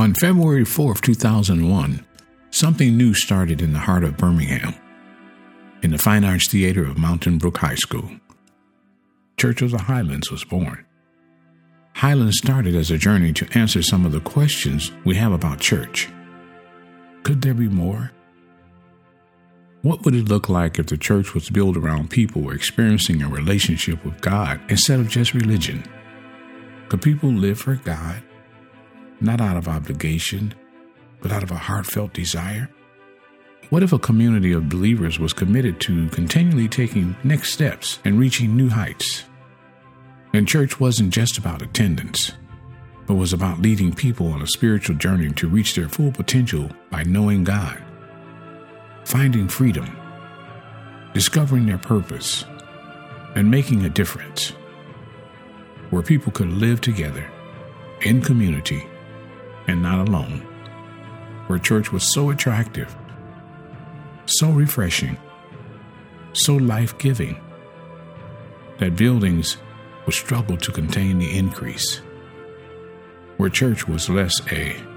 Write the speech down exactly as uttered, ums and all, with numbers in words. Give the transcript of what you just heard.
On February fourth, two thousand one, something new started in the heart of Birmingham, in the Fine Arts Theater of Mountain Brook High School. Church of the Highlands was born. Highlands started as a journey to answer some of the questions we have about church. Could there be more? What would it look like if the church was built around people who were experiencing a relationship with God instead of just religion? Could people live for God, not out of obligation, but out of a heartfelt desire? What if a community of believers was committed to continually taking next steps and reaching new heights? And church wasn't just about attendance, but was about leading people on a spiritual journey to reach their full potential by knowing God, finding freedom, discovering their purpose, and making a difference, where people could live together in community and not alone, where church was so attractive, so refreshing, so life-giving, that buildings would struggle to contain the increase, where church was less a